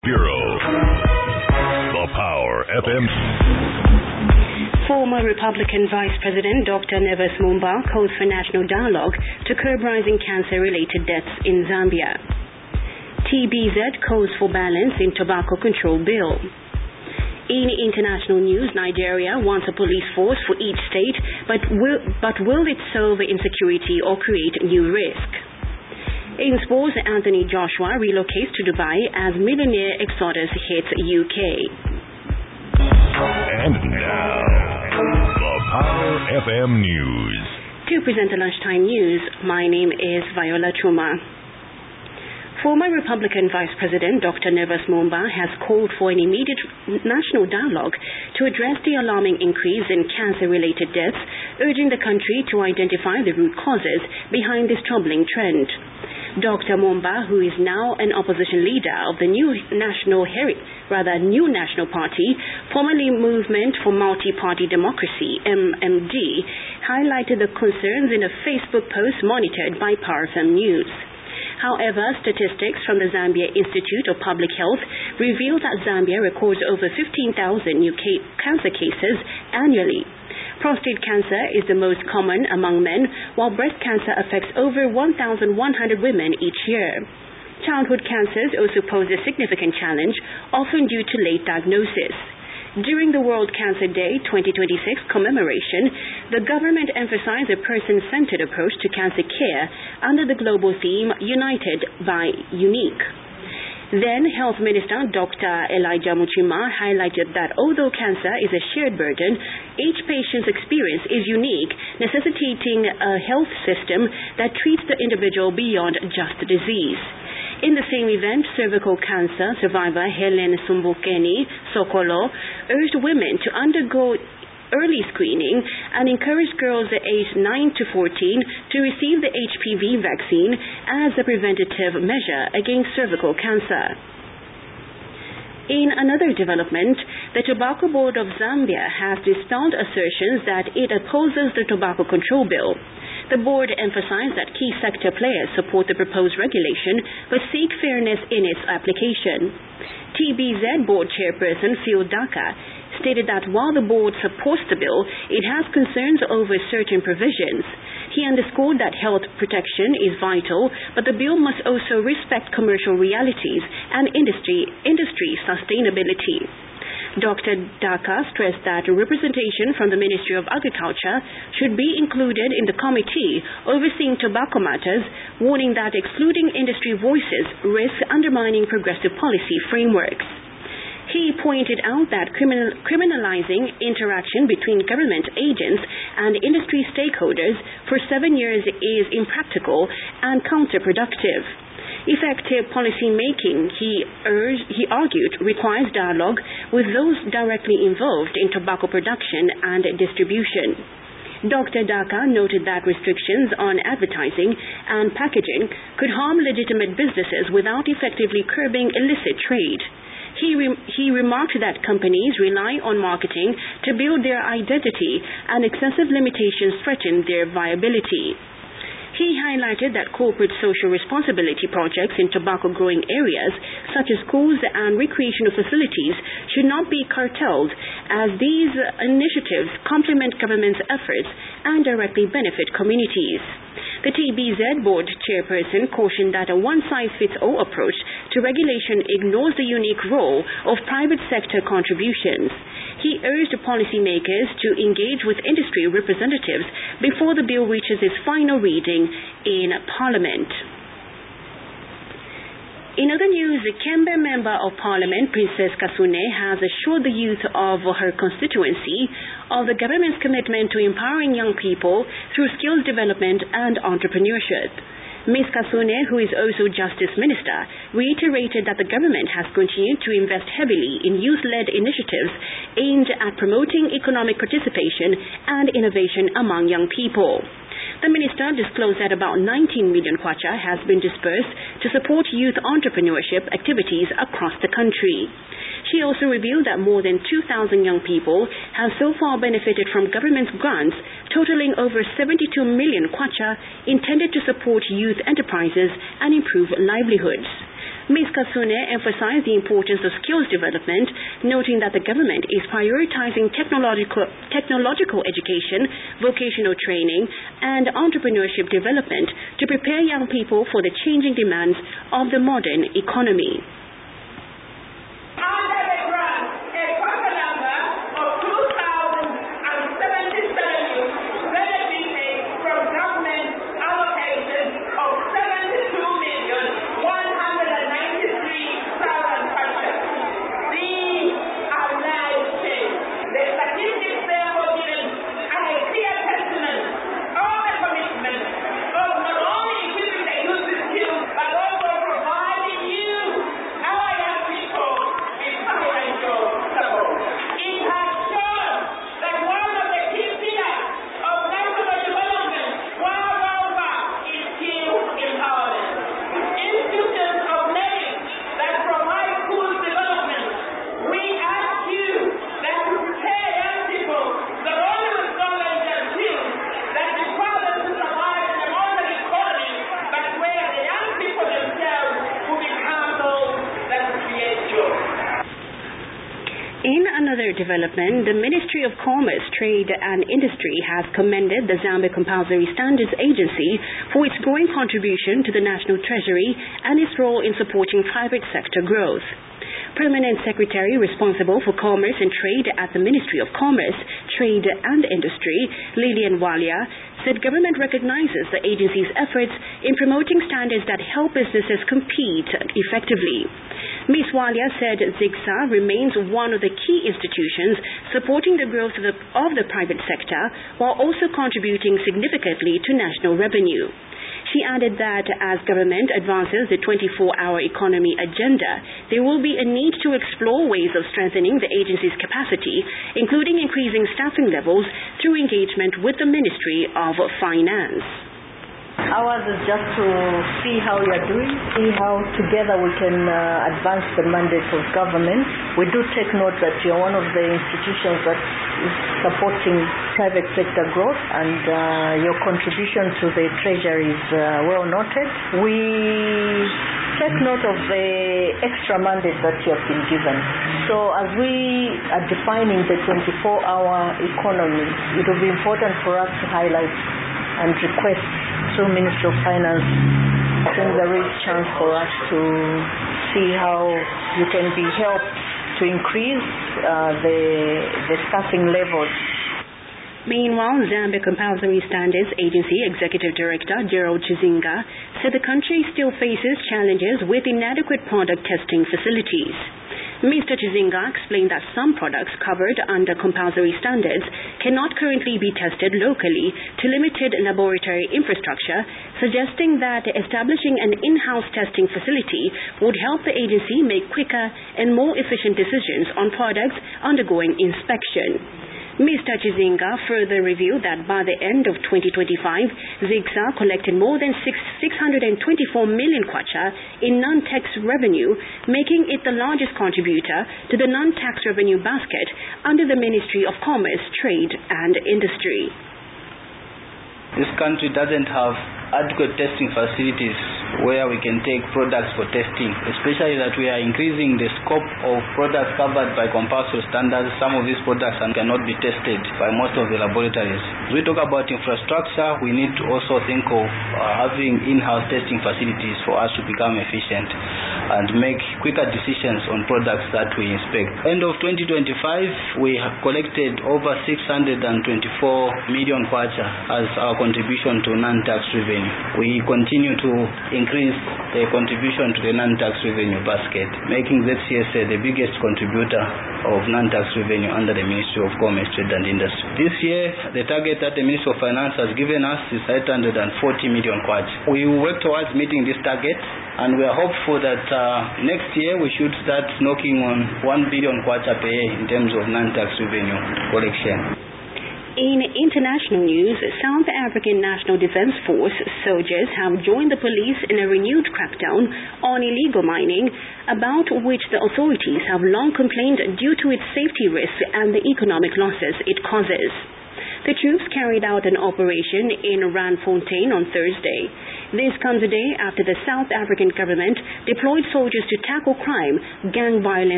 Bureau. The Power FM. Former Republican Vice President Dr. Nevus Mumba calls for national dialogue to curb rising cancer-related deaths in Zambia. TBZ calls for balance in tobacco control bill. In international news, Nigeria wants a police force for each state, but will it solve insecurity or create new risk? In sports, Anthony Joshua relocates to Dubai as millionaire exodus hits UK. And now, the Power FM News. To present the lunchtime news, my name is Viola Chuma. Former Republican Vice President Dr. Nevus Mumba has called for an immediate national dialogue to address the alarming increase in cancer-related deaths, urging the country to identify the root causes behind this troubling trend. Dr. Mumba, who is now an opposition leader of the New National Party, formerly Movement for Multi-Party Democracy, MMD, highlighted the concerns in a Facebook post monitored by Power FM News. However, statistics from the Zambia Institute of Public Health reveal that Zambia records over 15,000 new cancer cases annually. Prostate cancer is the most common among men, while breast cancer affects over 1,100 women each year. Childhood cancers also pose a significant challenge, often due to late diagnosis. During the World Cancer Day 2026 commemoration, the government emphasized a person-centered approach to cancer care under the global theme United by Unique. Then, Health Minister Dr. Elijah Muchima highlighted that although cancer is a shared burden, each patient's experience is unique, necessitating a health system that treats the individual beyond just disease. In the same event, cervical cancer survivor Helen Sumbukeni Sokolo urged women to undergo early screening and encouraged girls aged 9 to 14 to receive the HPV vaccine as a preventative measure against cervical cancer. In another development, the Tobacco Board of Zambia has dispelled assertions that it opposes the tobacco control bill. The board emphasized that key sector players support the proposed regulation but seek fairness in its application. TBZ board chairperson Phil Daka stated that while the board supports the bill, it has concerns over certain provisions. He underscored that health protection is vital, but the bill must also respect commercial realities and industry sustainability. Dr. Daka stressed that representation from the Ministry of Agriculture should be included in the committee overseeing tobacco matters, warning that excluding industry voices risks undermining progressive policy frameworks. He pointed out that criminalizing interaction between government agents and industry stakeholders for 7 years is impractical and counterproductive. Effective policy making, he argued, requires dialogue with those directly involved in tobacco production and distribution. Dr. Daka noted that restrictions on advertising and packaging could harm legitimate businesses without effectively curbing illicit trade. He remarked that companies rely on marketing to build their identity, and excessive limitations threaten their viability. He highlighted that corporate social responsibility projects in tobacco growing areas, such as schools and recreational facilities, should not be curtailed, as these initiatives complement government's efforts and directly benefit communities. The TBZ board chairperson cautioned that a one-size-fits-all approach to regulation ignores the unique role of private sector contributions. He urged policymakers to engage with industry representatives before the bill reaches its final reading in Parliament. In other news, the Kembe Member of Parliament, Princess Kasune, has assured the youth of her constituency of the government's commitment to empowering young people through skills development and entrepreneurship. Ms. Kasune, who is also Justice Minister, reiterated that the government has continued to invest heavily in youth-led initiatives aimed at promoting economic participation and innovation among young people. The minister disclosed that about 19 million kwacha has been disbursed to support youth entrepreneurship activities across the country. She also revealed that more than 2,000 young people have so far benefited from government grants totaling over 72 million kwacha intended to support youth enterprises and improve livelihoods. Ms. Kasune emphasized the importance of skills development, noting that the government is prioritizing technological education, vocational training, and entrepreneurship development to prepare young people for the changing demands of the modern economy. In another development, the Ministry of Commerce, Trade and Industry has commended the Zambia Compulsory Standards Agency for its growing contribution to the national treasury and its role in supporting private sector growth. Permanent Secretary responsible for Commerce and Trade at the Ministry of Commerce, Trade and Industry, Lillian Walia, said government recognizes the agency's efforts in promoting standards that help businesses compete effectively. Ms. Walia said ZIGSA remains one of the key institutions supporting the growth of the private sector while also contributing significantly to national revenue. She added that as government advances the 24-hour economy agenda, there will be a need to explore ways of strengthening the agency's capacity, including increasing staffing levels through engagement with the Ministry of Finance. Ours is just to see how we are doing, see how together we can advance the mandate of government. We do take note that you are one of the institutions that is supporting private sector growth, and your contribution to the treasury is well noted. We take note of the extra mandate that you have been given. So as we are defining the 24-hour economy, it will be important for us to highlight and request through Ministry of Finance. I think there is chance for us to see how you can be helped to increase the staffing levels. Meanwhile, Zambia Compulsory Standards Agency Executive Director Gerald Chizinga said the country still faces challenges with inadequate product testing facilities. Mr. Chizinga explained that some products covered under compulsory standards cannot currently be tested locally to limited laboratory infrastructure, suggesting that establishing an in-house testing facility would help the agency make quicker and more efficient decisions on products undergoing inspection. Mr. Chizinga further revealed that by the end of 2025, ZIGSA collected more than 624 million kwacha in non-tax revenue, making it the largest contributor to the non-tax revenue basket under the Ministry of Commerce, Trade and Industry. This country doesn't have adequate testing facilities where we can take products for testing, especially that we are increasing the scope of products covered by compulsory standards. Some of these products cannot be tested by most of the laboratories. As we talk about infrastructure, we need to also think of having in-house testing facilities for us to become efficient and make quicker decisions on products that we inspect. End of 2025, we have collected over 624 million kwacha as our contribution to non-tax revenue. We continue to increase the contribution to the non-tax revenue basket, making ZCSA the biggest contributor of non-tax revenue under the Ministry of Commerce, Trade and Industry. This year, the target that the Ministry of Finance has given us is 840 million kwacha. We will work towards meeting this target, and we are hopeful that next year we should start knocking on 1 billion kwacha per year in terms of non-tax revenue collection. In international news, South African National Defence Force soldiers have joined the police in a renewed crackdown on illegal mining, about which the authorities have long complained due to its safety risks and the economic losses it causes. The troops carried out an operation in Randfontein on Thursday. This comes a day after the South African government deployed soldiers to tackle crime, gang violence,